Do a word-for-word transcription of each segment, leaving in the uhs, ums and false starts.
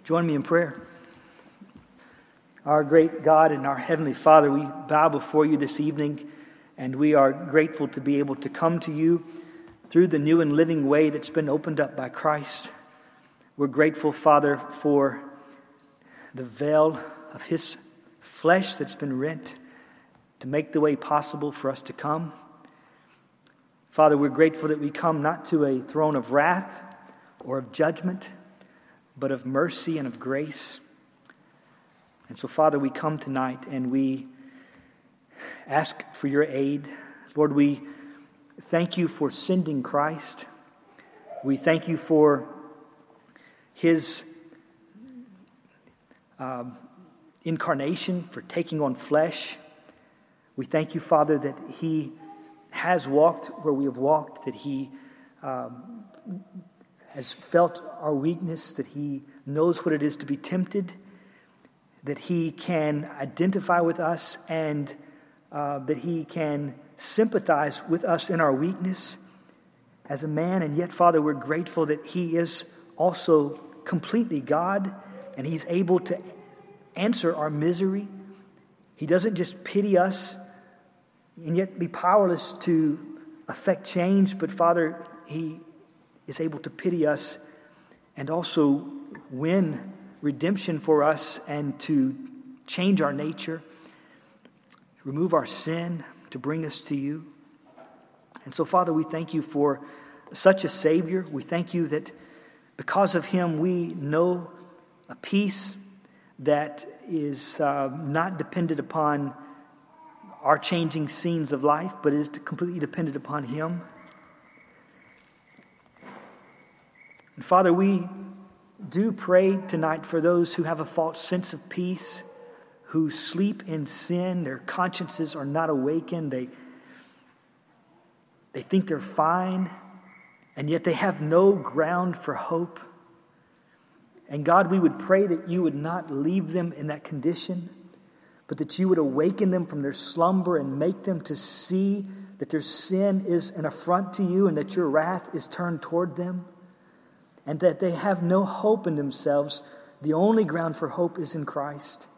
Join me in prayer. Our great God and our Heavenly Father, we bow before you this evening, and we are grateful to be able to come to you through the new and living way that's been opened up by Christ. We're grateful, Father, for the veil of His flesh that's been rent to make the way possible for us to come. Father, we're grateful that we come not to a throne of wrath or of judgment, but of mercy and of grace. And so, Father, we come tonight and we ask for your aid. Lord, we thank you for sending Christ. We thank you for His um, incarnation, for taking on flesh. We thank you, Father, that He has walked where we have walked, that He um, has felt our weakness, that He knows what it is to be tempted, that He can identify with us, and uh, that He can sympathize with us in our weakness as a man. And yet, Father, we're grateful that He is also completely God, and He's able to answer our misery. He doesn't just pity us and yet be powerless to affect change, but Father, He is able to pity us and also win redemption for us and to change our nature, remove our sin, to bring us to you. And so, Father, we thank you for such a Savior. We thank you that because of Him we know a peace that is uh, not dependent upon our changing scenes of life, but is completely dependent upon Him. And Father, we do pray tonight for those who have a false sense of peace, who sleep in sin. Their consciences are not awakened. They, they think they're fine, and yet they have no ground for hope. And God, we would pray that you would not leave them in that condition, but that you would awaken them from their slumber and make them to see that their sin is an affront to you and that your wrath is turned toward them, and that they have no hope in themselves. The only ground for hope is in Christ.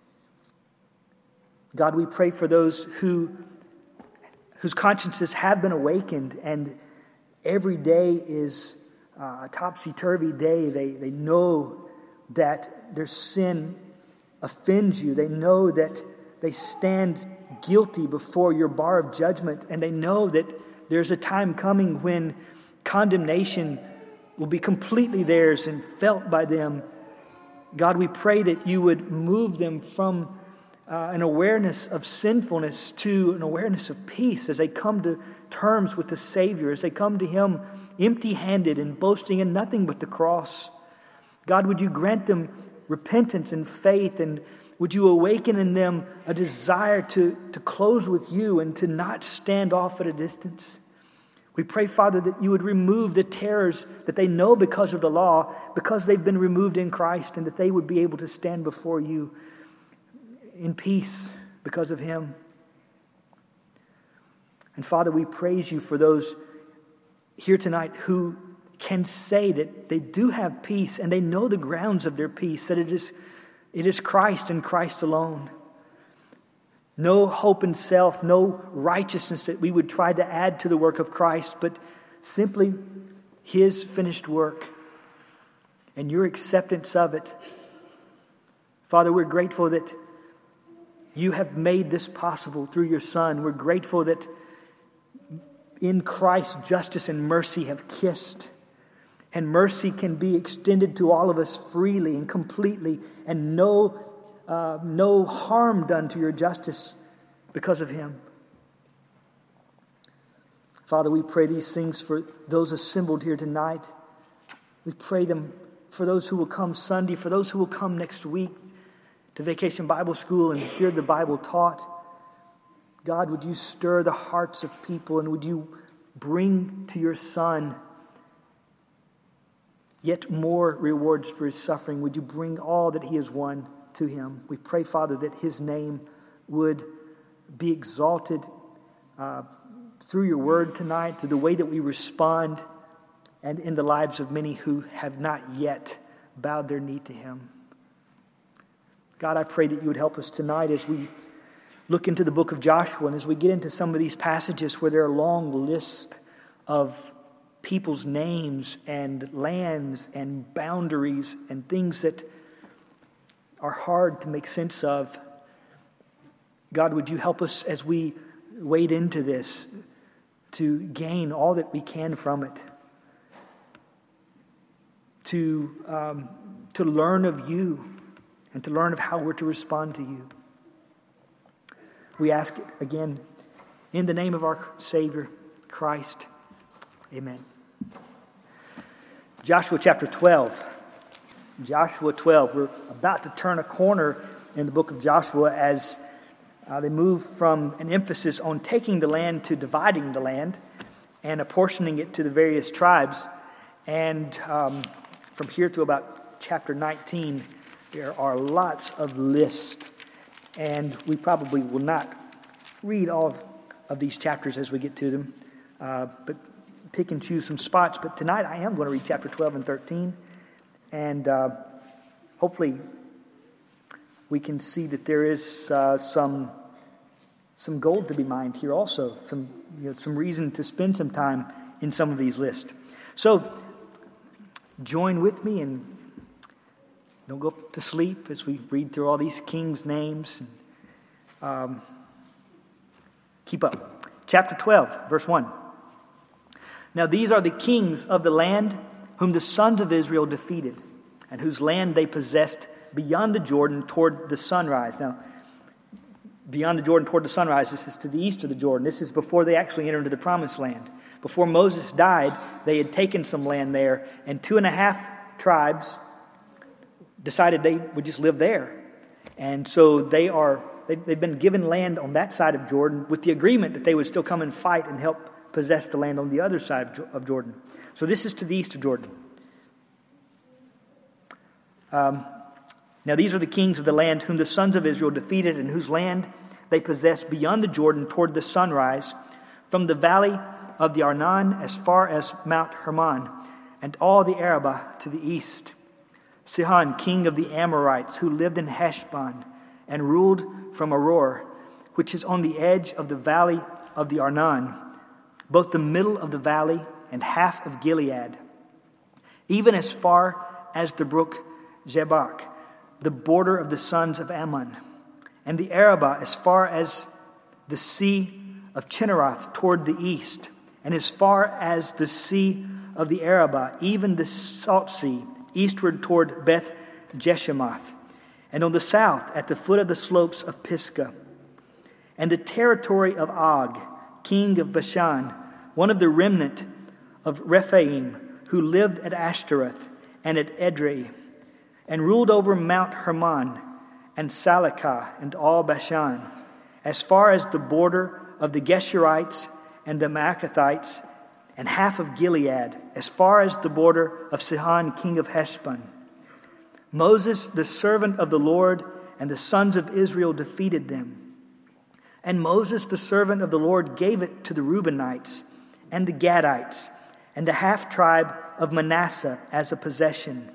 God, we pray for those who whose consciences have been awakened, and every day is uh, a topsy-turvy day. They, they know that their sin offends you. They know that they stand guilty before your bar of judgment, and they know that there's a time coming when condemnation will be completely theirs and felt by them. God, we pray that you would move them from uh, an awareness of sinfulness to an awareness of peace as they come to terms with the Savior, as they come to Him empty-handed and boasting in nothing but the cross. God, would you grant them repentance and faith, and would you awaken in them a desire to, to close with you and to not stand off at a distance? We pray, Father, that you would remove the terrors that they know because of the law, because they've been removed in Christ, and that they would be able to stand before you in peace because of Him. And Father, we praise you for those here tonight who can say that they do have peace and they know the grounds of their peace, that it is, it is Christ and Christ alone. No hope in self, no righteousness that we would try to add to the work of Christ, but simply His finished work and your acceptance of it. Father, we're grateful that you have made this possible through your Son. We're grateful that in Christ justice and mercy have kissed, and mercy can be extended to all of us freely and completely, and no Uh, no harm done to your justice because of Him. Father, we pray these things for those assembled here tonight. We pray them for those who will come Sunday, for those who will come next week to Vacation Bible School and hear the Bible taught. God, would you stir the hearts of people, and would you bring to your Son yet more rewards for His suffering? Would you bring all that He has won to Him? We pray, Father, that His name would be exalted uh, through your word tonight, to the way that we respond, and in the lives of many who have not yet bowed their knee to him. God, I pray that you would help us tonight as we look into the book of Joshua and as we get into some of these passages where there are long lists of people's names and lands and boundaries and things that are hard to make sense of. God, would you help us as we wade into this to gain all that we can from it, to, um, to learn of you and to learn of how we're to respond to you. We ask it again in the name of our Savior, Christ. Amen. Joshua chapter twelve. Joshua twelve. We're about to turn a corner in the book of Joshua as uh, they move from an emphasis on taking the land to dividing the land and apportioning it to the various tribes. And um, from here to about chapter nineteen, there are lots of lists. And we probably will not read all of, of these chapters as we get to them, uh, but pick and choose some spots. But tonight I am going to read chapter twelve and thirteen. And uh, hopefully we can see that there is uh, some some gold to be mined here also. Some, you know, some reason to spend some time in some of these lists. So join with me and don't go to sleep as we read through all these kings' names. And, um, keep up. Chapter twelve, verse one. Now these are the kings of the land whom the sons of Israel defeated, and whose land they possessed beyond the Jordan toward the sunrise. Now, beyond the Jordan toward the sunrise, this is to the east of the Jordan. This is before they actually entered into the promised land. Before Moses died, they had taken some land there, and two and a half tribes decided they would just live there. And so they are, they've been given land on that side of Jordan with the agreement that they would still come and fight and help possess the land on the other side of Jordan. So this is to the east of Jordan. Um, now these are the kings of the land whom the sons of Israel defeated, and whose land they possessed beyond the Jordan toward the sunrise, from the valley of the Arnon as far as Mount Hermon, and all the Arabah to the east. Sihon, king of the Amorites, who lived in Heshbon, and ruled from Aroer, which is on the edge of the valley of the Arnon, both the middle of the valley and half of Gilead, even as far as the brook Jabbok, the border of the sons of Ammon, and the Arabah as far as the sea of Chinneroth toward the east, and as far as the sea of the Arabah, even the salt sea, eastward toward Beth Jeshemoth, and on the south at the foot of the slopes of Pisgah, and the territory of Og, king of Bashan, one of the remnant of Rephaim, who lived at Ashtaroth and at Edrei, and ruled over Mount Hermon and Salakah and all Bashan, as far as the border of the Geshurites and the Maacathites, and half of Gilead, as far as the border of Sihon, king of Heshbon. Moses, the servant of the Lord, and the sons of Israel defeated them. And Moses, the servant of the Lord, gave it to the Reubenites and the Gadites and the half-tribe of Manasseh as a possession.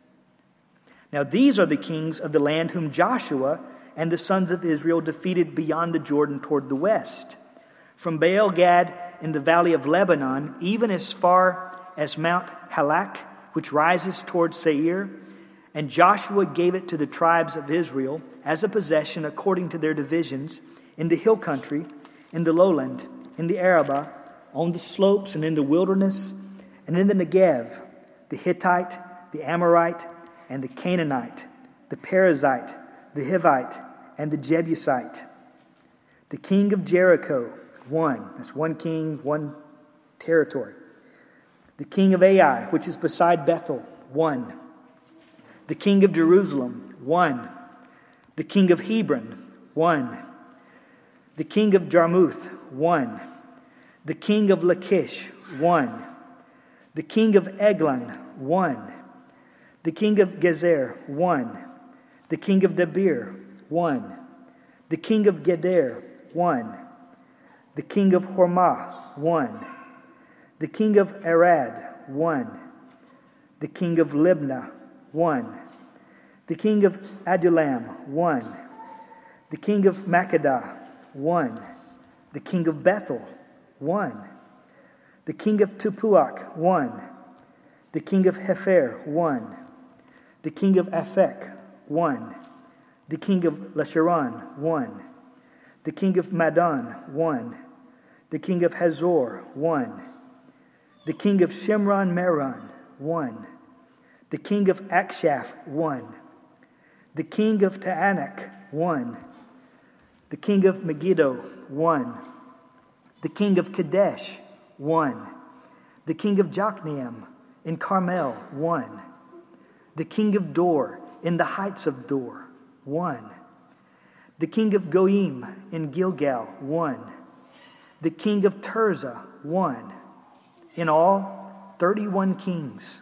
Now these are the kings of the land whom Joshua and the sons of Israel defeated beyond the Jordan toward the west, from Baal-Gad in the valley of Lebanon, even as far as Mount Halak, which rises toward Seir. And Joshua gave it to the tribes of Israel as a possession according to their divisions, in the hill country, in the lowland, in the Arabah, on the slopes and in the wilderness, and in the Negev, the Hittite, the Amorite, and the Canaanite, the Perizzite, the Hivite, and the Jebusite. The king of Jericho, one. That's one king, one territory. The king of Ai, which is beside Bethel, one. The king of Jerusalem, one. The king of Hebron, one. The king of Jarmuth, one. The king of Lachish, one. The king of Eglon, one. The king of Gezer, one. The king of Debir, one. The king of Geder, one. The king of Hormah, one. The king of Arad, one. The king of Libnah, one. The king of Adullam, one. The king of Makkedah, one. The king of Bethel, one. The king of Tepuach, one. The king of Hepher, one. The king of Aphek, one. The king of Lasharon, one. The king of Madon, one. The king of Hazor, one. The king of Shimron Meron, one. The king of Akshaph, one. The king of Taanach, one. The king of Megiddo, one. The king of Kadesh, one. The king of Jokneam in Carmel, one. The king of Dor in the heights of Dor, one. The king of Goim in Gilgal, one. The king of Tirzah, one. In all, thirty-one kings.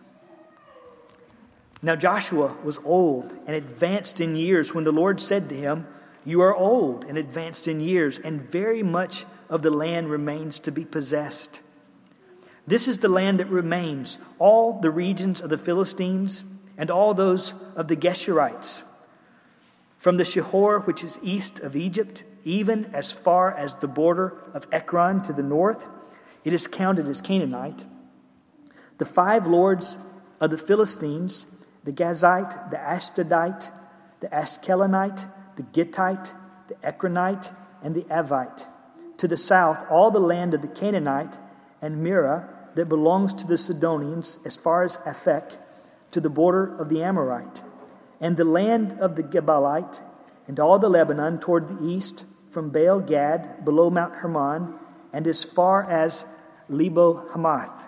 Now Joshua was old and advanced in years when the Lord said to him, "You are old and advanced in years, and very much of the land remains to be possessed. This is the land that remains, all the regions of the Philistines and all those of the Geshurites, from the Shihor, which is east of Egypt, even as far as the border of Ekron to the north. It is counted as Canaanite. The five lords of the Philistines, the Gazite, the Ashdodite, the Ashkelonite, the Gittite, the Ekronite, and the Avite. To the south, all the land of the Canaanite and Mirah that belongs to the Sidonians, as far as Aphek, to the border of the Amorite. And the land of the Gebalite, and all the Lebanon toward the east, from Baal Gad, below Mount Hermon, and as far as Lebo Hamath.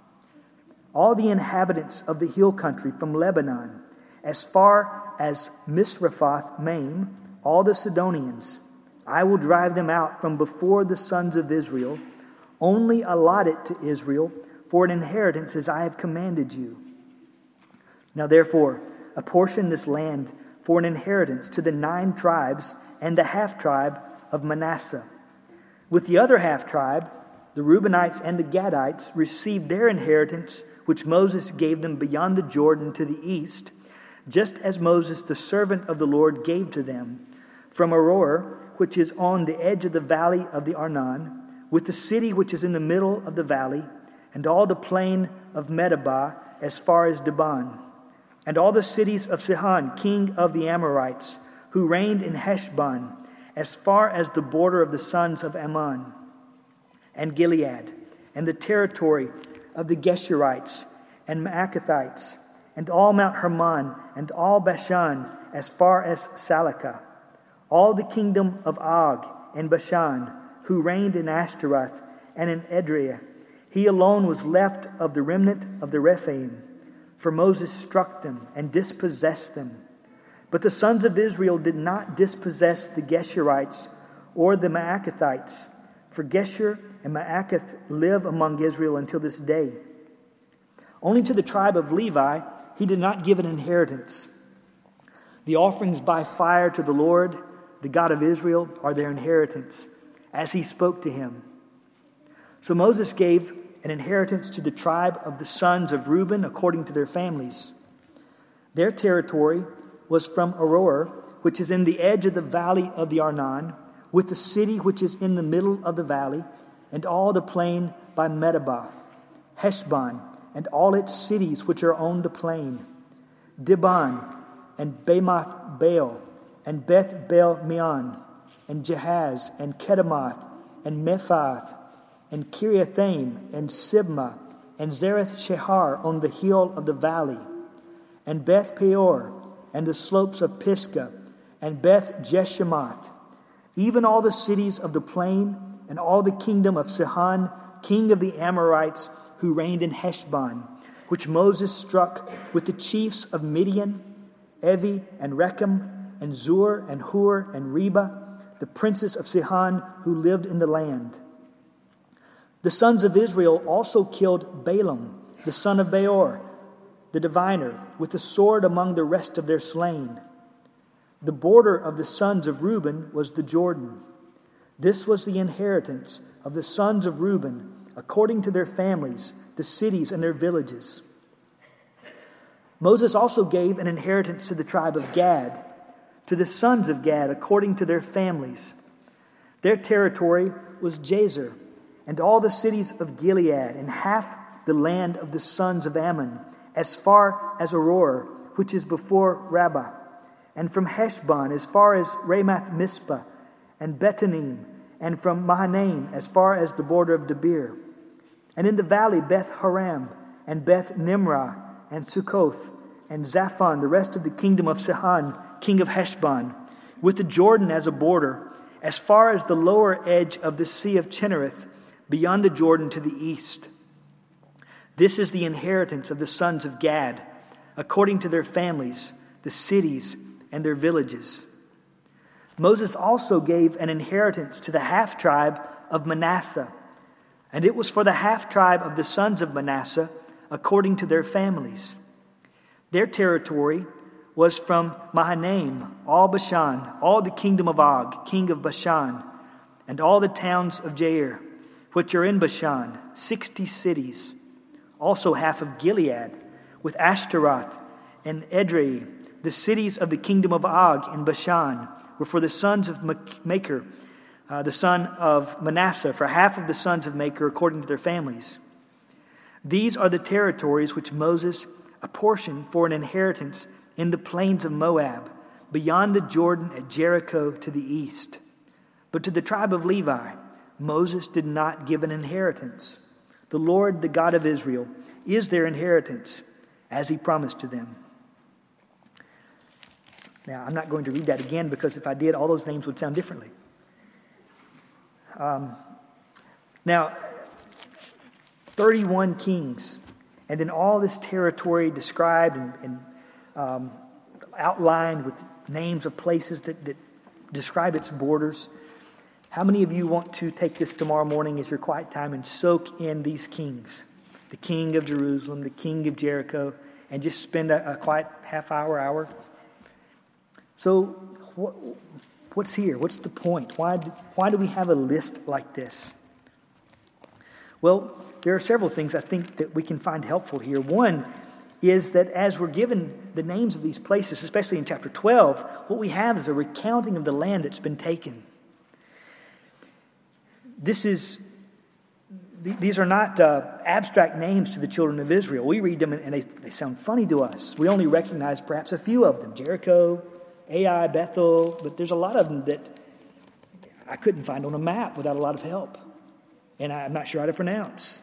All the inhabitants of the hill country from Lebanon, as far as Misrephoth Maim, all the Sidonians, I will drive them out from before the sons of Israel. Only allot it to Israel for an inheritance as I have commanded you. Now therefore, apportion this land for an inheritance to the nine tribes and the half-tribe of Manasseh. With the other half-tribe, the Reubenites and the Gadites received their inheritance, which Moses gave them beyond the Jordan to the east, just as Moses, the servant of the Lord, gave to them, from Aroer, which is on the edge of the valley of the Arnon, with the city which is in the middle of the valley, and all the plain of Medeba as far as Dibon, and all the cities of Sihon, king of the Amorites, who reigned in Heshbon, as far as the border of the sons of Ammon, and Gilead, and the territory of the Geshurites and Maacathites, and all Mount Hermon, and all Bashan, as far as Salakah, all the kingdom of Og and Bashan, who reigned in Ashtaroth and in Edrei. He alone was left of the remnant of the Rephaim, for Moses struck them and dispossessed them. But the sons of Israel did not dispossess the Geshurites or the Maacathites, for Geshur and Maacath live among Israel until this day. Only to the tribe of Levi he did not give an inheritance. The offerings by fire to the Lord, the God of Israel, are their inheritance, as he spoke to him. So Moses gave an inheritance to the tribe of the sons of Reuben according to their families. Their territory was from Aroer, which is in the edge of the valley of the Arnon, with the city which is in the middle of the valley, and all the plain by Medeba, Heshbon, and all its cities which are on the plain, Dibon, and Bamoth Baal, and Beth Baal Meon, and Jahaz, and Kedemoth, and Mephath, and Kiriathaim, and Sibmah, and Zareth Shehar on the hill of the valley, and Beth Peor, and the slopes of Pisgah, and Beth Jeshemoth, even all the cities of the plain, and all the kingdom of Sihon, king of the Amorites, who reigned in Heshbon, which Moses struck with the chiefs of Midian, Evi and Rechem, and Zur and Hur and Reba, the princes of Sihon who lived in the land. The sons of Israel also killed Balaam, the son of Beor, the diviner, with the sword among the rest of their slain. The border of the sons of Reuben was the Jordan. This was the inheritance of the sons of Reuben, according to their families, the cities and their villages. Moses also gave an inheritance to the tribe of Gad, to the sons of Gad, according to their families. Their territory was Jazer, and all the cities of Gilead, and half the land of the sons of Ammon, as far as Aurora, which is before Rabbah, and from Heshbon as far as Ramath Mizpah, and Betanim, and from Mahanaim as far as the border of Debir, and in the valley Beth Haram, and Beth Nimrah, and Sukkoth, and Zaphon, the rest of the kingdom of Sihon, king of Heshbon, with the Jordan as a border, as far as the lower edge of the sea of Chinnereth, beyond the Jordan to the east. This is the inheritance of the sons of Gad, according to their families, the cities, and their villages. Moses also gave an inheritance to the half-tribe of Manasseh, and it was for the half-tribe of the sons of Manasseh, according to their families. Their territory was from Mahanaim, all Bashan, all the kingdom of Og, king of Bashan, and all the towns of Jair, which are in Bashan, sixty cities. Also half of Gilead, with Ashtaroth and Edrei, the cities of the kingdom of Og in Bashan, were for the sons of Machir, uh, the son of Manasseh, for half of the sons of Machir, according to their families. These are the territories which Moses apportioned for an inheritance in the plains of Moab, beyond the Jordan at Jericho to the east. But to the tribe of Levi, Moses did not give an inheritance. The Lord, the God of Israel, is their inheritance, as he promised to them. Now, I'm not going to read that again, because if I did, all those names would sound differently. Um, now, thirty-one kings, and then all this territory described and, and um, outlined with names of places that, that describe its borders. How many of you want to take this tomorrow morning as your quiet time and soak in these kings? The king of Jerusalem, the king of Jericho, and just spend a, a quiet half hour, hour? So what, what's here? What's the point? Why do, why do we have a list like this? Well, there are several things I think that we can find helpful here. One is that as we're given the names of these places, especially in chapter twelve, what we have is a recounting of the land that's been taken. This is, these are not uh, abstract names to the children of Israel. We read them and they, they sound funny to us. We only recognize perhaps a few of them. Jericho, Ai, Bethel, but there's a lot of them that I couldn't find on a map without a lot of help. And I'm not sure how to pronounce.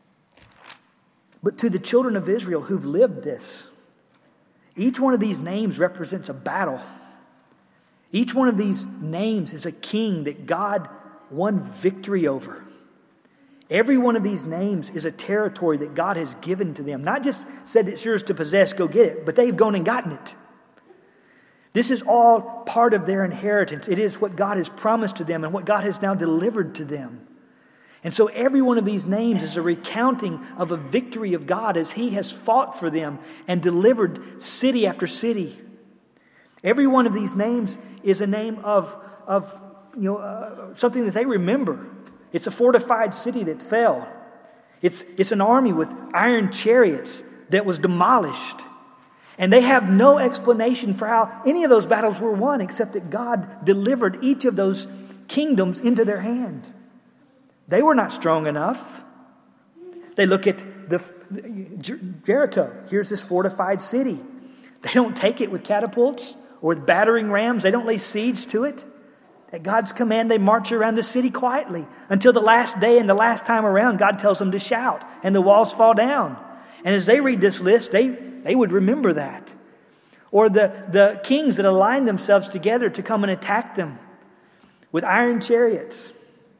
But to the children of Israel who've lived this, each one of these names represents a battle. Each one of these names is a king that God won victory over. Every one of these names is a territory that God has given to them. Not just said it's yours to possess, go get it, but they've gone and gotten it. This is all part of their inheritance. It is what God has promised to them and what God has now delivered to them. And so every one of these names is a recounting of a victory of God as He has fought for them and delivered city after city. Every one of these names is a name of, of you know, uh, something that they remember. It's a fortified city that fell. It's, it's an army with iron chariots that was demolished. And they have no explanation for how any of those battles were won except that God delivered each of those kingdoms into their hand. They were not strong enough. They look at the Jericho. Here's this fortified city. They don't take it with catapults or with battering rams. They don't lay siege to it. At God's command, they march around the city quietly until the last day and the last time around, God tells them to shout and the walls fall down. And as they read this list, they, they would remember that. Or the, the kings that aligned themselves together to come and attack them with iron chariots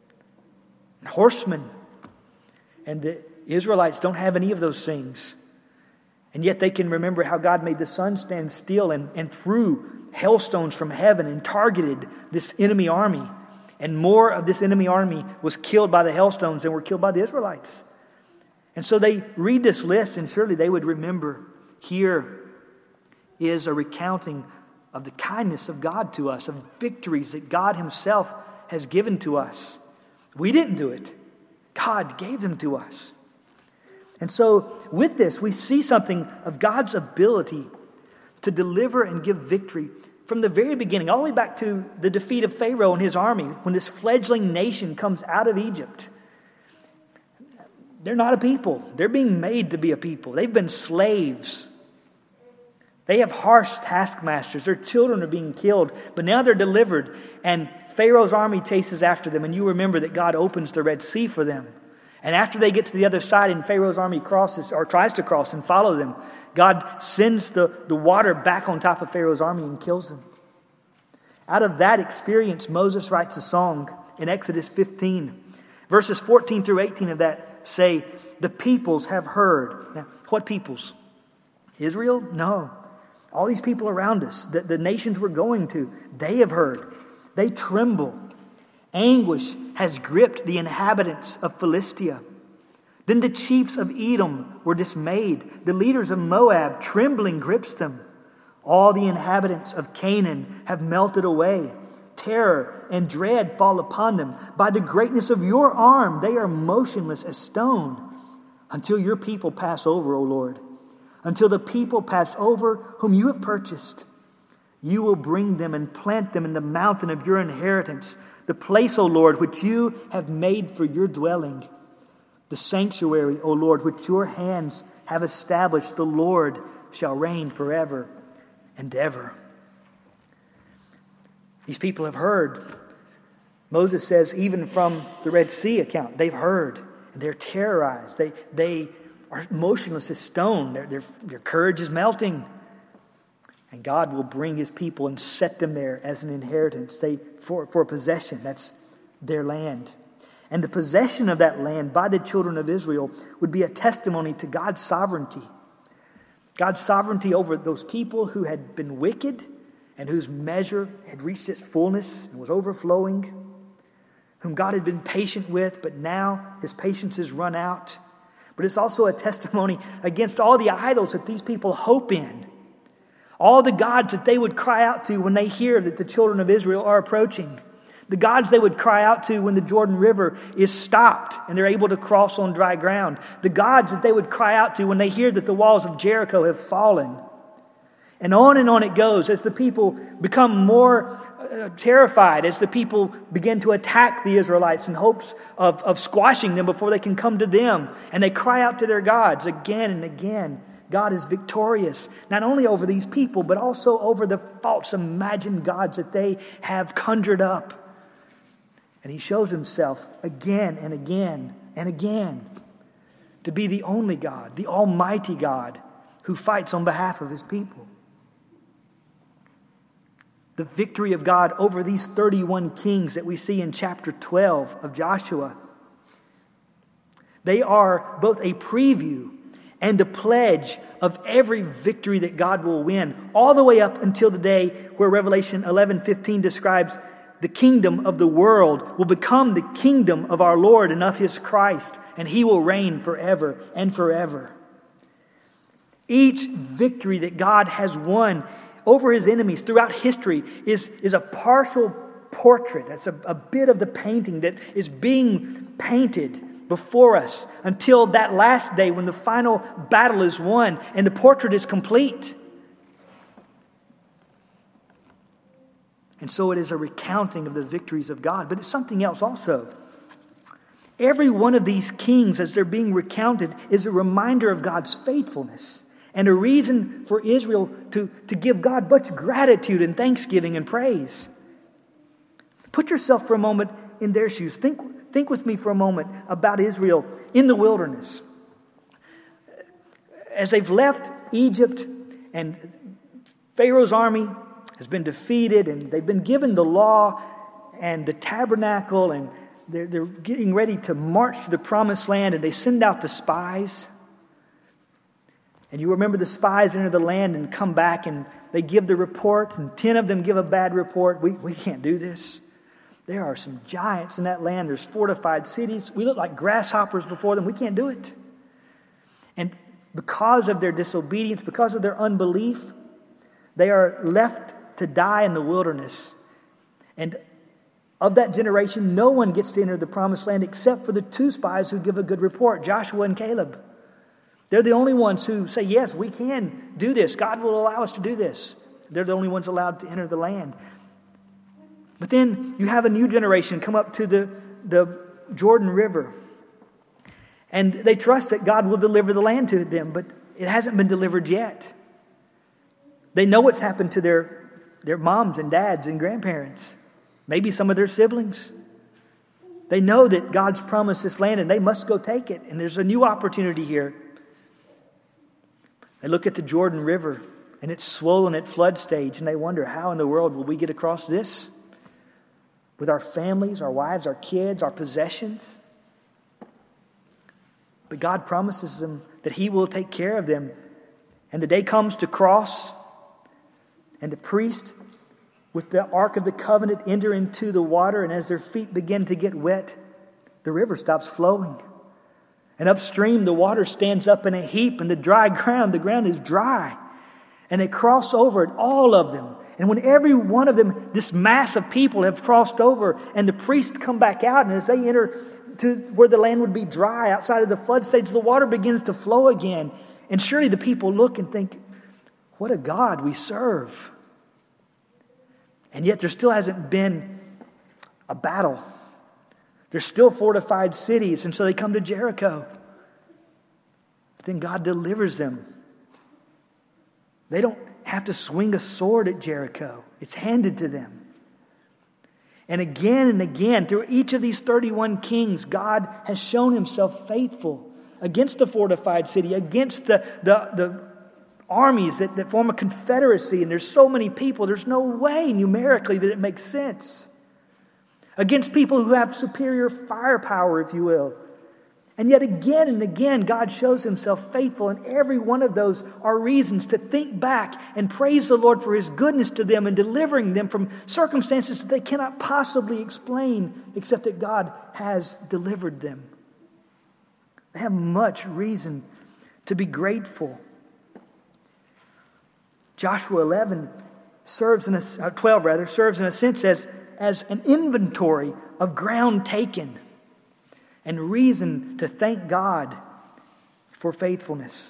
and horsemen. And the Israelites don't have any of those things. And yet they can remember how God made the sun stand still and, and threw hailstones from heaven and targeted this enemy army. And more of this enemy army was killed by the hailstones than were killed by the Israelites. And so they read this list and surely they would remember here is a recounting of the kindness of God to us, of victories that God Himself has given to us. We didn't do it. God gave them to us. And so with this, we see something of God's ability to deliver and give victory from the very beginning, all the way back to the defeat of Pharaoh and his army, when this fledgling nation comes out of Egypt. They're not a people. They're being made to be a people. They've been slaves. They have harsh taskmasters. Their children are being killed, but now they're delivered, and Pharaoh's army chases after them, and you remember that God opens the Red Sea for them. And after they get to the other side and Pharaoh's army crosses or tries to cross and follow them, God sends the, the water back on top of Pharaoh's army and kills them. Out of that experience, Moses writes a song in Exodus fifteen. Verses fourteen through eighteen of that say, the peoples have heard. Now, what peoples? Israel? No. All these people around us, the, the nations we're going to, they have heard. They tremble. Anguish has gripped the inhabitants of Philistia. Then the chiefs of Edom were dismayed. The leaders of Moab, trembling, grips them. All the inhabitants of Canaan have melted away. Terror and dread fall upon them. By the greatness of your arm, they are motionless as stone. Until your people pass over, O Lord. Until the people pass over whom you have purchased. You will bring them and plant them in the mountain of your inheritance, the place, O Lord, which you have made for your dwelling. The sanctuary, O Lord, which your hands have established, the Lord shall reign forever and ever. These people have heard. Moses says, even from the Red Sea account, they've heard. And they're terrorized. They, they are motionless as stone. Their, their, their courage is melting. And God will bring his people and set them there as an inheritance. They, for, for possession. That's their land. And the possession of that land by the children of Israel would be a testimony to God's sovereignty. God's sovereignty over those people who had been wicked and whose measure had reached its fullness and was overflowing, whom God had been patient with, but now his patience has run out. But it's also a testimony against all the idols that these people hope in, all the gods that they would cry out to when they hear that the children of Israel are approaching, the gods they would cry out to when the Jordan River is stopped and they're able to cross on dry ground, the gods that they would cry out to when they hear that the walls of Jericho have fallen. And on and on it goes as the people become more uh, terrified, as the people begin to attack the Israelites in hopes of, of squashing them before they can come to them. And they cry out to their gods again and again. God is victorious, not only over these people, but also over the false imagined gods that they have conjured up. And he shows himself again and again and again to be the only God, the Almighty God, who fights on behalf of his people. The victory of God over these thirty-one kings that we see in chapter twelve of Joshua, they are both a preview and a pledge of every victory that God will win, all the way up until the day where Revelation eleven fifteen describes the kingdom of the world will become the kingdom of our Lord and of his Christ, and he will reign forever and forever. Each victory that God has won over his enemies throughout history is, is a partial portrait. That's a, a bit of the painting that is being painted before us until that last day when the final battle is won and the portrait is complete. And so it is a recounting of the victories of God, but it's something else also. Every one of these kings, as they're being recounted, is a reminder of God's faithfulness and a reason for Israel to, to give God much gratitude and thanksgiving and praise. Put yourself for a moment in their shoes. Think, think with me for a moment about Israel in the wilderness. As they've left Egypt and Pharaoh's army has been defeated and they've been given the law and the tabernacle and they're, they're getting ready to march to the promised land, and they send out the spies. And you remember the spies enter the land and come back and they give the report, and ten of them give a bad report. We, we can't do this. There are some giants in that land. There's fortified cities. We look like grasshoppers before them. We can't do it. And because of their disobedience, because of their unbelief, they are left to die in the wilderness. And of that generation, no one gets to enter the promised land except for the two spies who give a good report, Joshua and Caleb. They're the only ones who say, yes, we can do this. God will allow us to do this. They're the only ones allowed to enter the land. But then you have a new generation come up to the, the Jordan River. And they trust that God will deliver the land to them, but it hasn't been delivered yet. They know what's happened to their, their moms and dads and grandparents. Maybe some of their siblings. They know that God's promised this land and they must go take it. And there's a new opportunity here. They look at the Jordan River and it's swollen at flood stage and they wonder, how in the world will we get across this? With our families, our wives, our kids, our possessions. But God promises them that He will take care of them. And the day comes to cross, and the priest with the Ark of the Covenant enter into the water, and as their feet begin to get wet, the river stops flowing. And upstream, the water stands up in a heap, and the dry ground, the ground is dry. And they cross over it, all of them. And when every one of them, this mass of people have crossed over, and the priests come back out, and as they enter to where the land would be dry outside of the flood stage, the water begins to flow again. And surely the people look and think, what a God we serve. And yet there still hasn't been a battle. There's still fortified cities, and so they come to Jericho. But then God delivers them. They don't have to swing a sword at Jericho. It's handed to them. And again and again, through each of these thirty-one kings, God has shown Himself faithful against the fortified city, against the, the, the armies that, that form a confederacy. And there's so many people, there's no way numerically that it makes sense. Against people who have superior firepower, if you will. And yet again and again, God shows Himself faithful. And every one of those are reasons to think back and praise the Lord for His goodness to them and delivering them from circumstances that they cannot possibly explain, except that God has delivered them. They have much reason to be grateful. Joshua eleven serves in a, twelve rather, serves in a sense as, as an inventory of ground taken. And reason to thank God for faithfulness.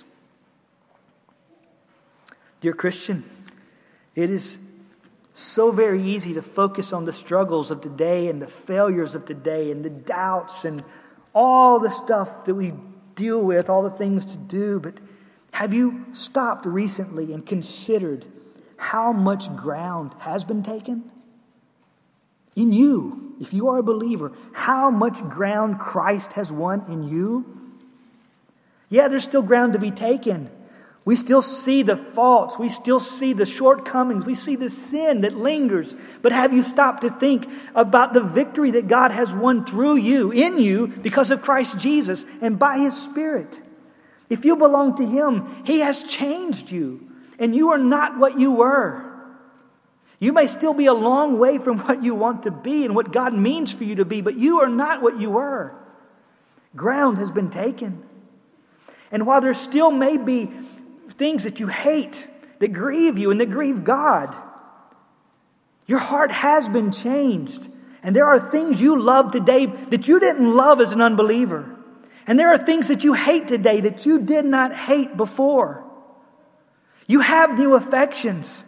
Dear Christian, it is so very easy to focus on the struggles of today and the failures of today and the doubts and all the stuff that we deal with, all the things to do. But have you stopped recently and considered how much ground has been taken? In you, if you are a believer, how much ground Christ has won in you? Yeah, there's still ground to be taken. We still see the faults. We still see the shortcomings. We see the sin that lingers. But have you stopped to think about the victory that God has won through you, in you, because of Christ Jesus and by His Spirit? If you belong to Him, He has changed you. And you are not what you were. You may still be a long way from what you want to be and what God means for you to be, but you are not what you were. Ground has been taken. And while there still may be things that you hate, that grieve you and that grieve God, your heart has been changed. And there are things you love today that you didn't love as an unbeliever. And there are things that you hate today that you did not hate before. You have new affections.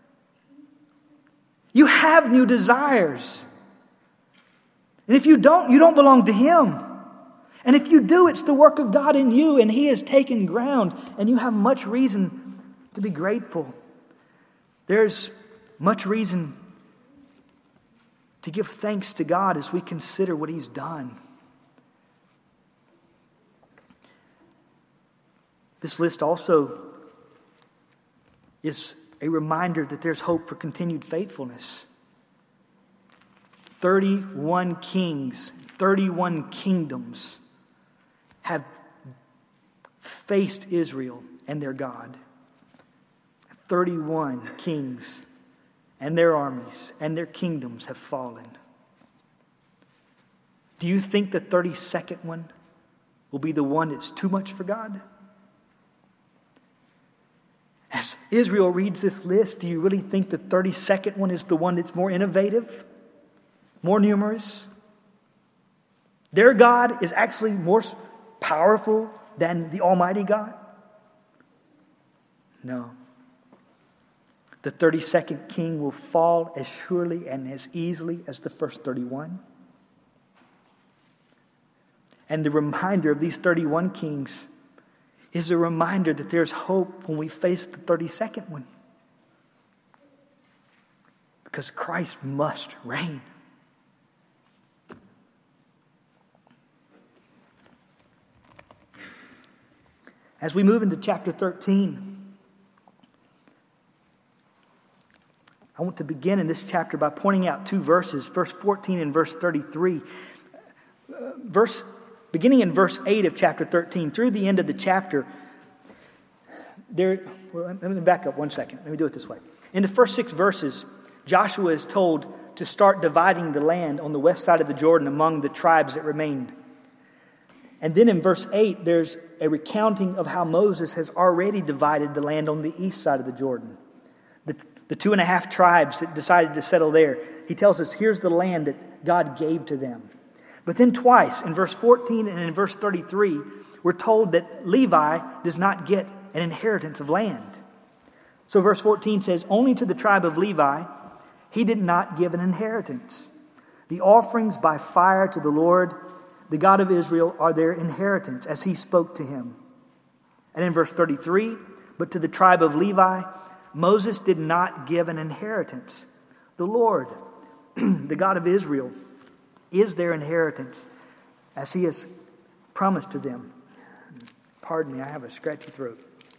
You have new desires. And if you don't, you don't belong to Him. And if you do, it's the work of God in you, and He has taken ground, and you have much reason to be grateful. There's much reason to give thanks to God as we consider what He's done. This list also is a reminder that there's hope for continued faithfulness. thirty-one kings, thirty-one kingdoms have faced Israel and their God. thirty-one kings and their armies and their kingdoms have fallen. Do you think the thirty-second one will be the one that's too much for God? As Israel reads this list, do you really think the thirty-second one is the one that's more innovative, more numerous? Their God is actually more powerful than the Almighty God? No. The thirty-second king will fall as surely and as easily as the first thirty-one. And the reminder of these thirty-one kings is a reminder that there's hope when we face the thirty-second one. Because Christ must reign. As we move into chapter thirteen, I want to begin in this chapter by pointing out two verses, verse fourteen and verse thirty-three. Uh, verse, beginning in verse eight of chapter thirteen, through the end of the chapter, there. Well, let me back up one second. Let me do it this way. In the first six verses, Joshua is told to start dividing the land on the west side of the Jordan among the tribes that remained. And then in verse eight, there's a recounting of how Moses has already divided the land on the east side of the Jordan. The, the two and a half tribes that decided to settle there, he tells us, here's the land that God gave to them. But then twice, in verse fourteen and in verse thirty-three, we're told that Levi does not get an inheritance of land. So verse fourteen says, only to the tribe of Levi he did not give an inheritance. The offerings by fire to the Lord, the God of Israel, are their inheritance, as he spoke to him. And in verse thirty-three, but to the tribe of Levi, Moses did not give an inheritance. The Lord, the God of Israel, is their inheritance, as he has promised to them. Pardon me, I have a scratchy throat.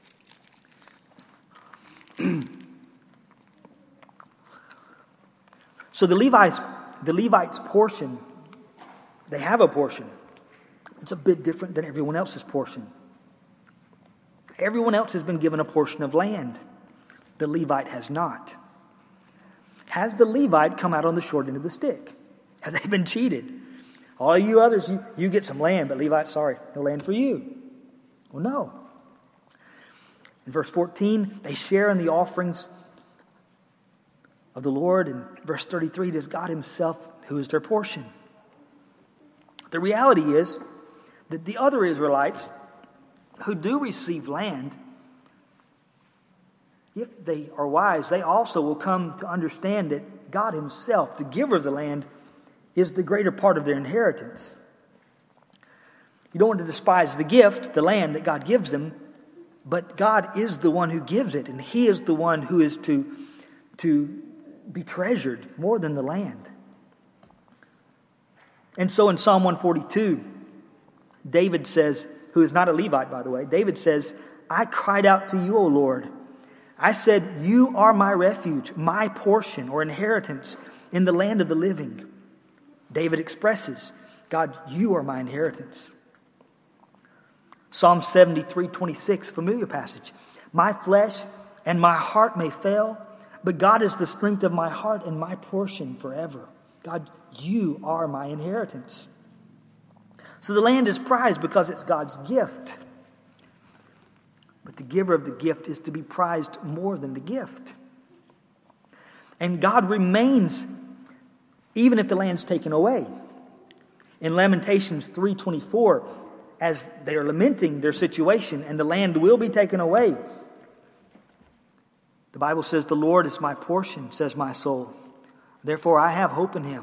So the Levites, the Levites' portion, they have a portion. It's a bit different than everyone else's portion. Everyone else has been given a portion of land. The Levite has not. Has the Levite come out on the short end of the stick? Have they been cheated? All you others, you, you get some land, but Levite, sorry, no land for you. Well, no. In verse fourteen, they share in the offerings of the Lord. In verse thirty-three, it is God himself who is their portion. The reality is that the other Israelites who do receive land, if they are wise, they also will come to understand that God himself, the giver of the land, is the greater part of their inheritance. You don't want to despise the gift, the land that God gives them, but God is the one who gives it, and he is the one who is to, to be treasured more than the land. And so in Psalm one forty-two, David says, who is not a Levite, by the way, David says, I cried out to you, O Lord. I said, you are my refuge, my portion or inheritance in the land of the living. David expresses, God, you are my inheritance. Psalm seventy-three twenty-six, familiar passage. My flesh and my heart may fail, but God is the strength of my heart and my portion forever. God, you are my inheritance. So the land is prized because it's God's gift. But the giver of the gift is to be prized more than the gift. And God remains even if the land's taken away. In Lamentations three twenty-four, as they are lamenting their situation and the land will be taken away, the Bible says, the Lord is my portion, says my soul. Therefore I have hope in him.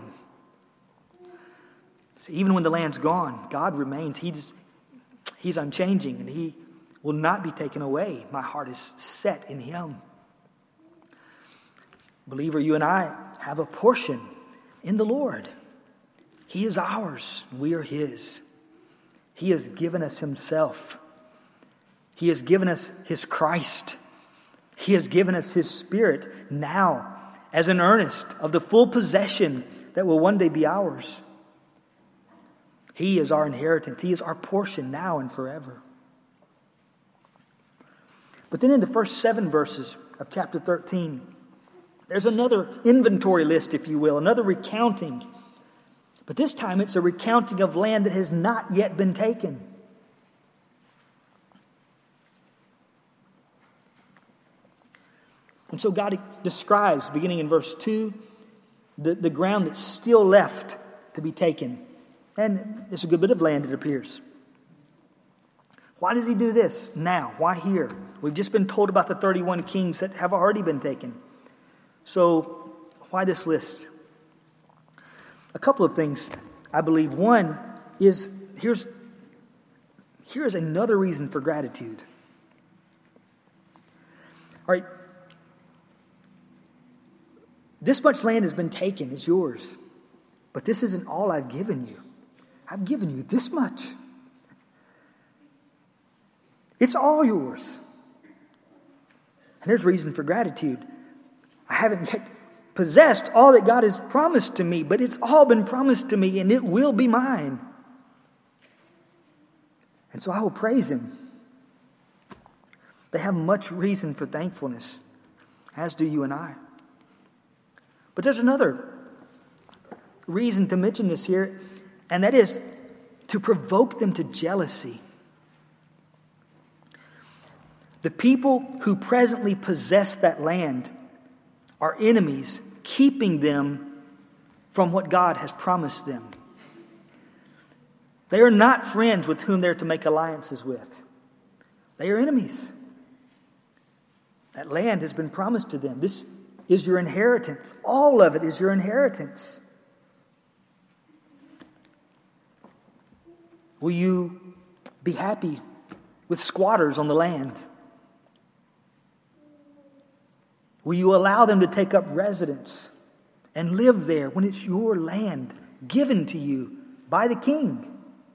So even when the land's gone, God remains. He's, he's unchanging and he will not be taken away. My heart is set in him. Believer, you and I have a portion in the Lord. He is ours. We are his. He has given us himself. He has given us his Christ. He has given us his Spirit now as an earnest of the full possession that will one day be ours. He is our inheritance. He is our portion now and forever. But then in the first seven verses of chapter thirteen, there's another inventory list, if you will, another recounting. But this time it's a recounting of land that has not yet been taken. And so God describes, beginning in verse two, the, the ground that's still left to be taken. And it's a good bit of land, it appears. Why does he do this now? Why here? We've just been told about the thirty-one kings that have already been taken. So why this list? A couple of things, I believe. One is, here's, here's another reason for gratitude. All right. This much land has been taken, it's yours. But this isn't all I've given you. I've given you this much. It's all yours. And there's reason for gratitude. I haven't yet possessed all that God has promised to me, but it's all been promised to me, and it will be mine. And so I will praise Him. They have much reason for thankfulness, as do you and I. But there's another reason to mention this here, and that is to provoke them to jealousy. The people who presently possess that land are enemies, keeping them from what God has promised them. They are not friends with whom they're to make alliances with. They are enemies. That land has been promised to them. This is your inheritance. All of it is your inheritance. Will you be happy with squatters on the land? Will you allow them to take up residence and live there when it's your land given to you by the king?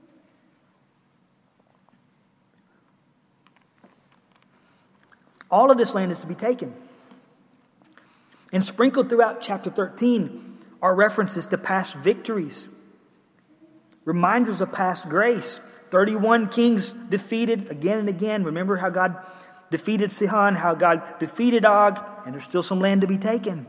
All of this land is to be taken. And sprinkled throughout chapter thirteen are references to past victories, reminders of past grace. thirty-one kings defeated again and again. Remember how God defeated Sihon, how God defeated Og, and there's still some land to be taken.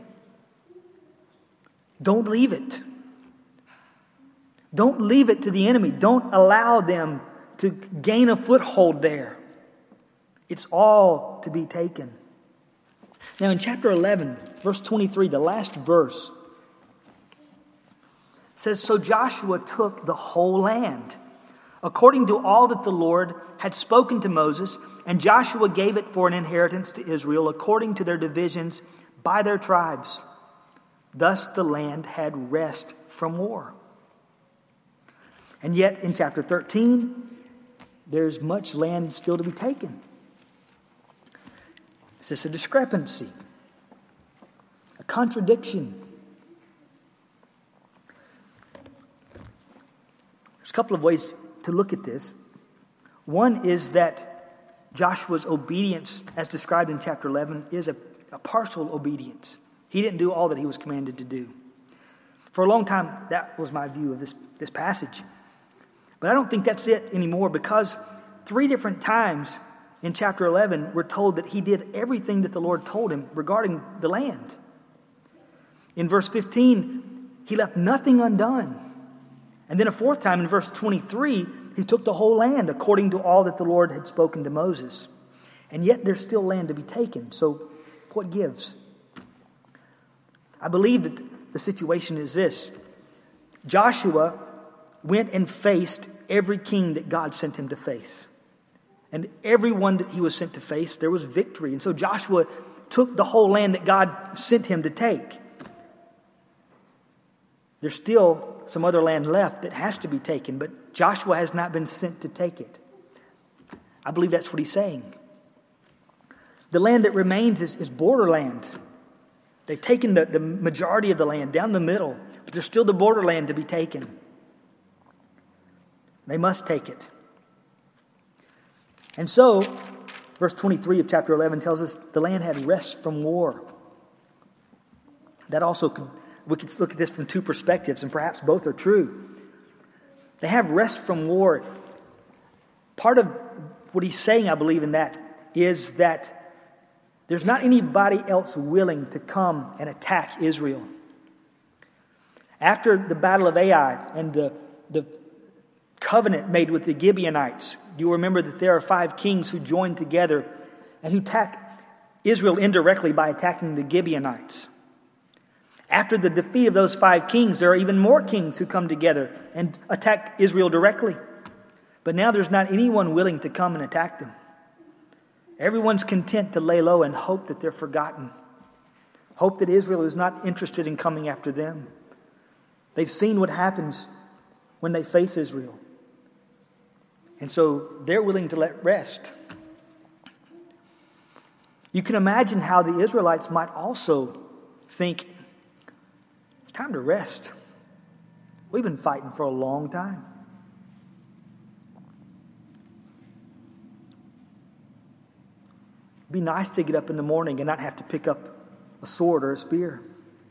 Don't leave it. Don't leave it to the enemy. Don't allow them to gain a foothold there. It's all to be taken. Now in chapter eleven, verse twenty-three, the last verse, says, "So Joshua took the whole land, according to all that the Lord had spoken to Moses, and Joshua gave it for an inheritance to Israel, according to their divisions by their tribes. Thus the land had rest from war." And yet in chapter thirteen, there's much land still to be taken. Is this a discrepancy? A contradiction? There's a couple of ways to look at this. One is that Joshua's obedience, as described in chapter eleven, is a, a partial obedience. He didn't do all that he was commanded to do. For a long time, that was my view of this, this passage. But I don't think that's it anymore, because three different times in chapter eleven, we're told that he did everything that the Lord told him regarding the land. In verse fifteen, he left nothing undone. And then a fourth time in verse twenty-three, he took the whole land according to all that the Lord had spoken to Moses. And yet there's still land to be taken. So what gives? I believe that the situation is this. Joshua went and faced every king that God sent him to face. And everyone that he was sent to face, there was victory. And so Joshua took the whole land that God sent him to take. There's still some other land left that has to be taken, but Joshua has not been sent to take it. I believe that's what he's saying. The land that remains is, is borderland. They've taken the, the majority of the land down the middle, but there's still the borderland to be taken. They must take it. And so, verse twenty-three of chapter eleven tells us the land had rest from war. That also could, we could look at this from two perspectives, and perhaps both are true. They have rest from war. Part of what he's saying, I believe, in that is that there's not anybody else willing to come and attack Israel. After the battle of Ai and the, the covenant made with the Gibeonites, you remember that there are five kings who joined together and who attack Israel indirectly by attacking the Gibeonites. After the defeat of those five kings, there are even more kings who come together and attack Israel directly. But now there's not anyone willing to come and attack them. Everyone's content to lay low and hope that they're forgotten. Hope that Israel is not interested in coming after them. They've seen what happens when they face Israel. And so they're willing to let rest. You can imagine how the Israelites might also think, it's time to rest. We've been fighting for a long time. It'd be nice to get up in the morning and not have to pick up a sword or a spear.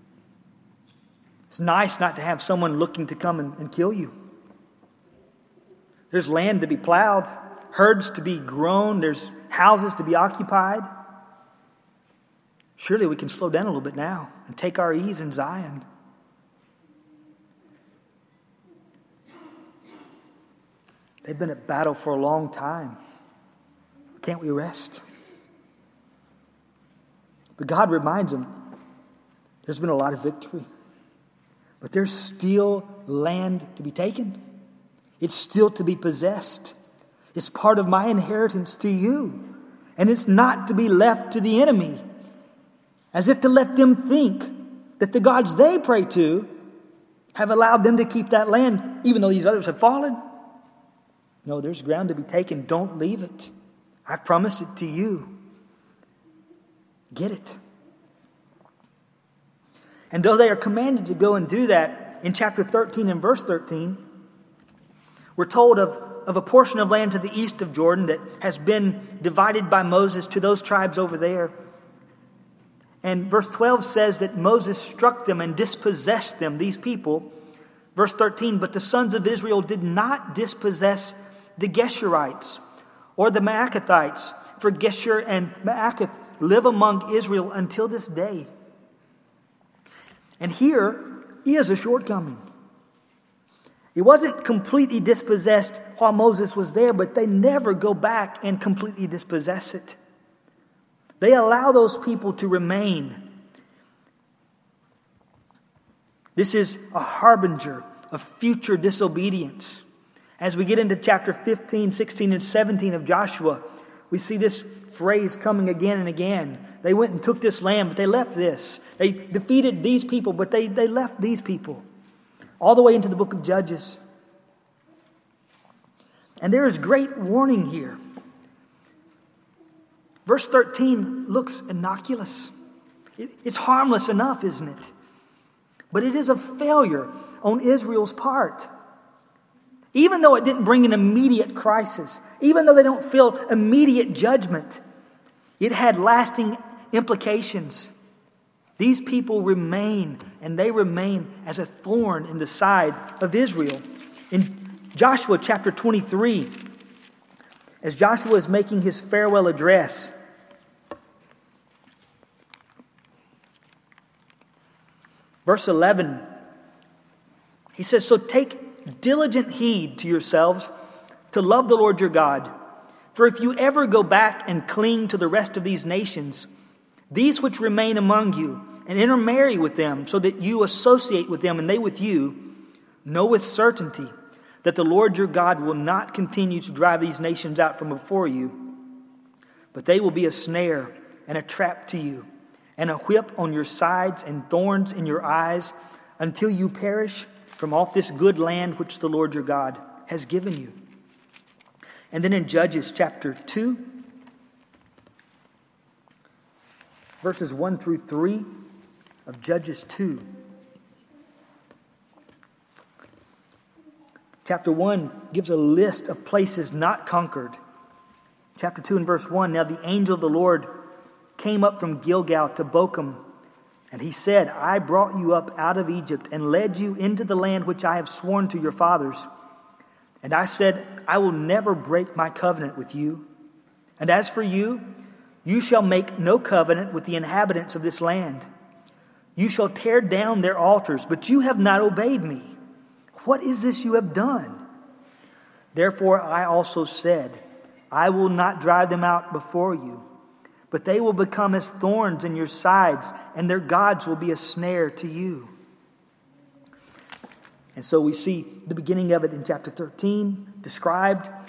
It's nice not to have someone looking to come and, and kill you. There's land to be plowed, herds to be grown, there's houses to be occupied. Surely we can slow down a little bit now and take our ease in Zion. They've been at battle for a long time. Can't we rest? But God reminds them, there's been a lot of victory. But there's still land to be taken. It's still to be possessed. It's part of my inheritance to you. And it's not to be left to the enemy. As if to let them think that the gods they pray to have allowed them to keep that land, even though these others have fallen. No, there's ground to be taken. Don't leave it. I've promised it to you. Get it. And though they are commanded to go and do that, in chapter thirteen and verse thirteen, we're told of, of a portion of land to the east of Jordan that has been divided by Moses to those tribes over there. And verse twelve says that Moses struck them and dispossessed them, these people. Verse thirteen, but the sons of Israel did not dispossess the Geshurites or the Maacathites, for Geshur and Maacath live among Israel until this day. And here is a shortcoming. It wasn't completely dispossessed while Moses was there, but they never go back and completely dispossess it. They allow those people to remain. This is a harbinger of future disobedience. As we get into chapter fifteen, sixteen, and seventeen of Joshua, we see this phrase coming again and again. They went and took this land, but they left this. They defeated these people, but they, they left these people. All the way into the book of Judges. And there is great warning here. Verse thirteen looks innocuous. It, it's harmless enough, isn't it? But it is a failure on Israel's part. Even though it didn't bring an immediate crisis, even though they don't feel immediate judgment, it had lasting implications. These people remain, and they remain as a thorn in the side of Israel. In Joshua chapter twenty-three, as Joshua is making his farewell address, verse eleven, he says, so take diligent heed to yourselves to love the Lord your God. For if you ever go back and cling to the rest of these nations, these which remain among you, and intermarry with them, so that you associate with them and they with you, know with certainty that the Lord your God will not continue to drive these nations out from before you, but they will be a snare and a trap to you, and a whip on your sides and thorns in your eyes, until you perish from off this good land which the Lord your God has given you. And then in Judges chapter two, verses one through three of Judges two. Chapter one gives a list of places not conquered. Chapter two and verse one, now the angel of the Lord came up from Gilgal to Bochum, and he said, I brought you up out of Egypt and led you into the land which I have sworn to your fathers. And I said, I will never break my covenant with you. And as for you, you shall make no covenant with the inhabitants of this land. You shall tear down their altars, but you have not obeyed me. What is this you have done? Therefore I also said, I will not drive them out before you, but they will become as thorns in your sides, and their gods will be a snare to you. And so we see the beginning of it in chapter thirteen, described.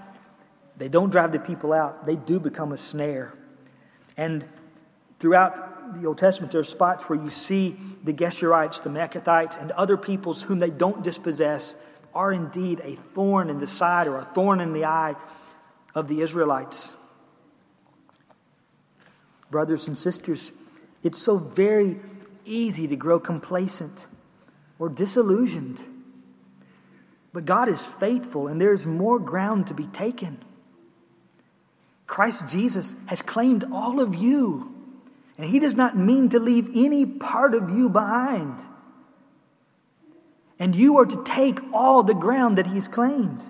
They don't drive the people out. They do become a snare. And throughout the Old Testament, there are spots where you see the Geshurites, the Mechathite, and other peoples whom they don't dispossess are indeed a thorn in the side or a thorn in the eye of the Israelites. Brothers and sisters, it's so very easy to grow complacent or disillusioned. But God is faithful, and there is more ground to be taken. Christ Jesus has claimed all of you, and He does not mean to leave any part of you behind. And you are to take all the ground that He's claimed.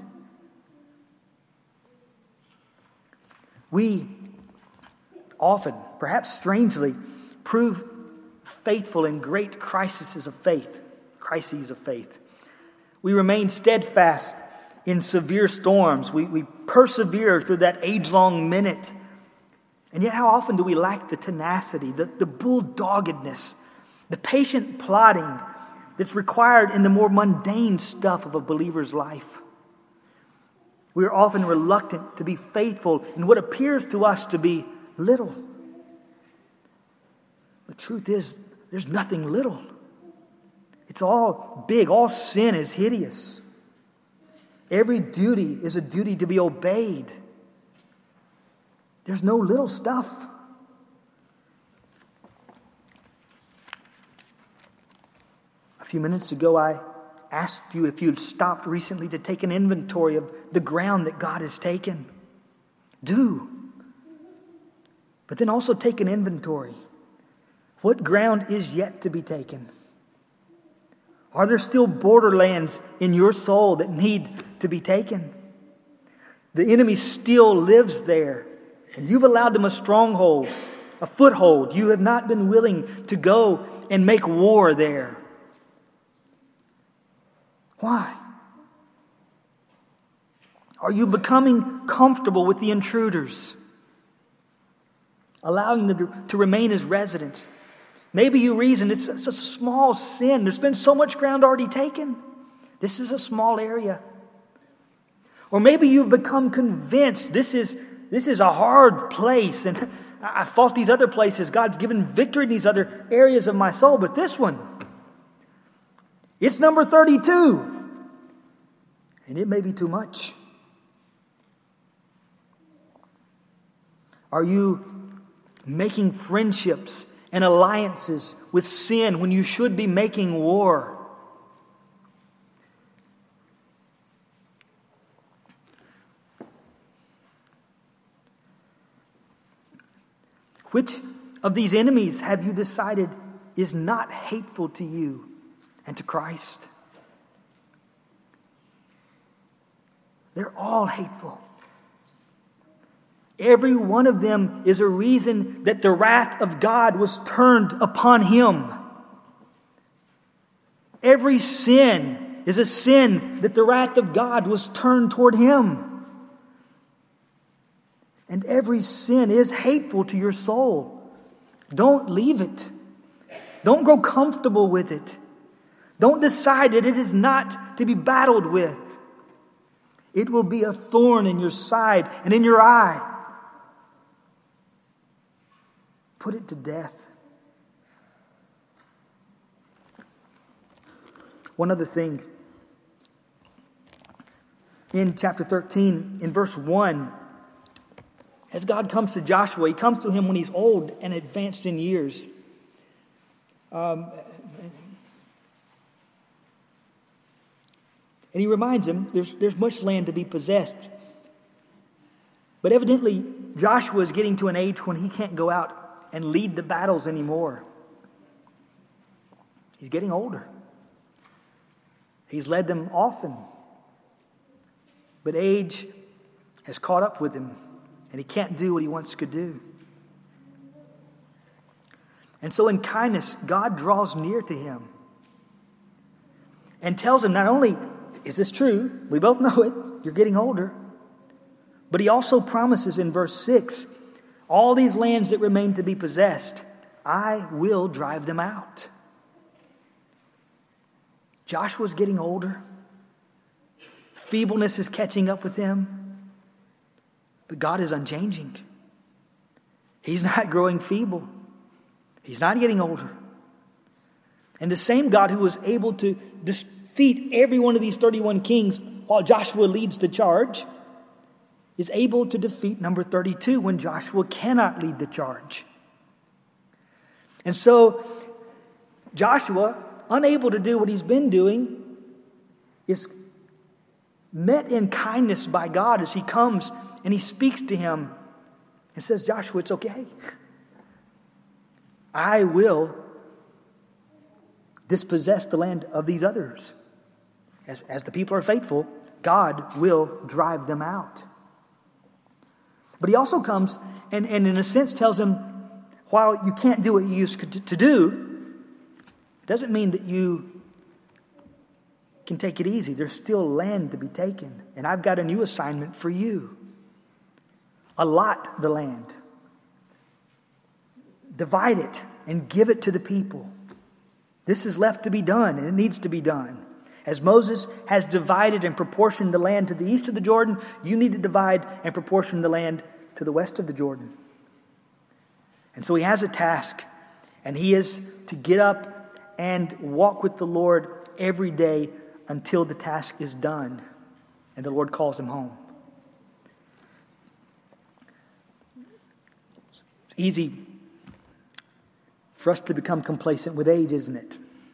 We often, perhaps strangely, prove faithful in great crises of faith, crises of faith. We remain steadfast in severe storms. We, we persevere through that age-long minute. And yet how often do we lack the tenacity, the, the bulldoggedness, the patient plodding that's required in the more mundane stuff of a believer's life? We are often reluctant to be faithful in what appears to us to be little. The truth is, there's nothing little. It's all big. All sin is hideous. Every duty is a duty to be obeyed. There's no little stuff. A few minutes ago, I asked you if you'd stopped recently to take an inventory of the ground that God has taken. Do. But then also take an inventory. What ground is yet to be taken? Are there still borderlands in your soul that need to be taken? The enemy still lives there, and you've allowed him a stronghold, a foothold. You have not been willing to go and make war there. Why? Are you becoming comfortable with the intruders, allowing them to, to remain as residents? Maybe you reason it's such a small sin. There's been so much ground already taken. This is a small area. Or maybe you've become convinced this is, this is a hard place, and I fought these other places. God's given victory in these other areas of my soul, but this one, it's number thirty-two. And it may be too much. Are you making friendships and alliances with sin when you should be making war? Which of these enemies have you decided is not hateful to you and to Christ? They're all hateful. Every one of them is a reason that the wrath of God was turned upon him. Every sin is a sin that the wrath of God was turned toward him. And every sin is hateful to your soul. Don't leave it. Don't grow comfortable with it. Don't decide that it is not to be battled with. It will be a thorn in your side and in your eye. Put it to death. One other thing. In chapter thirteen, in verse one, as God comes to Joshua, he comes to him when he's old and advanced in years. Um, and he reminds him there's, there's much land to be possessed. But evidently, Joshua is getting to an age when he can't go out and lead the battles anymore. He's getting older. He's led them often. But age has caught up with him, and he can't do what he once could do. And so in kindness, God draws near to him and tells him, not only is this true, we both know it, you're getting older, but he also promises in verse six, all these lands that remain to be possessed, I will drive them out. Joshua's getting older. Feebleness is catching up with him. But God is unchanging. He's not growing feeble. He's not getting older. And the same God who was able to defeat every one of these thirty-one kings while Joshua leads the charge is able to defeat number thirty-two when Joshua cannot lead the charge. And so Joshua, unable to do what he's been doing, is met in kindness by God as he comes and he speaks to him and says, Joshua, it's okay. I will dispossess the land of these others. As, as the people are faithful, God will drive them out. But he also comes and, and in a sense tells him, while you can't do what you used to do, it doesn't mean that you can take it easy. There's still land to be taken. And I've got a new assignment for you. Allot the land. Divide it and give it to the people. This is left to be done, and it needs to be done. As Moses has divided and proportioned the land to the east of the Jordan, you need to divide and proportion the land to the west of the Jordan. And so he has a task, and he is to get up and walk with the Lord every day until the task is done and the Lord calls him home. It's easy for us to become complacent with age, isn't it?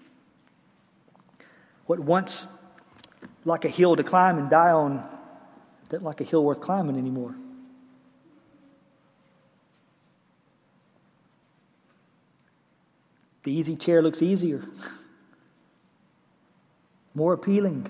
What once like a hill to climb and die on isn't like a hill worth climbing anymore. The easy chair looks easier, more appealing.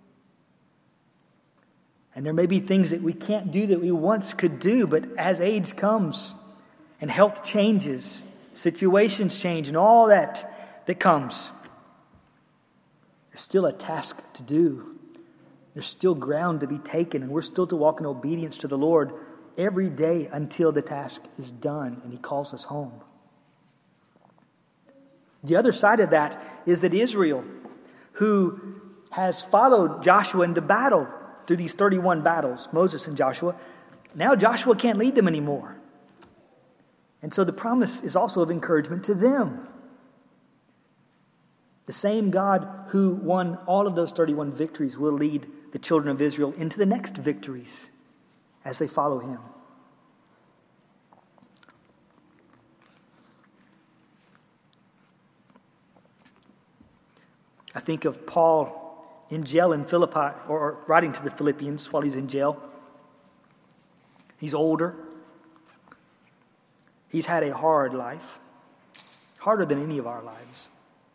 And there may be things that we can't do that we once could do, but as age comes and health changes, situations change, and all that that comes, there's still a task to do. There's still ground to be taken, and we're still to walk in obedience to the Lord every day until the task is done and He calls us home. The other side of that is that Israel, who has followed Joshua into battle through these thirty-one battles, Moses and Joshua, now Joshua can't lead them anymore. And so the promise is also of encouragement to them. The same God who won all of those thirty-one victories will lead the children of Israel into the next victories as they follow Him. I think of Paul in jail in Philippi, or writing to the Philippians while he's in jail. He's older. He's had a hard life, harder than any of our lives.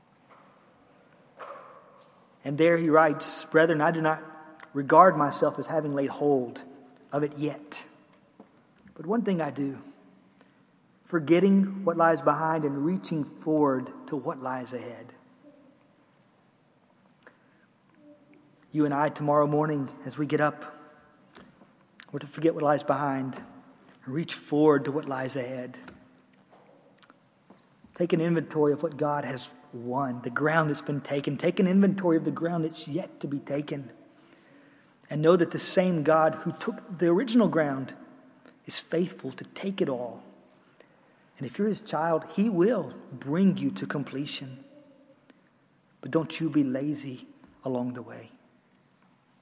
And there he writes, "Brethren, I do not regard myself as having laid hold of it yet. But one thing I do, forgetting what lies behind and reaching forward to what lies ahead." You and I, tomorrow morning, as we get up, we're to forget what lies behind and reach forward to what lies ahead. Take an inventory of what God has won, the ground that's been taken. Take an inventory of the ground that's yet to be taken. And know that the same God who took the original ground is faithful to take it all. And if you're His child, He will bring you to completion. But don't you be lazy along the way.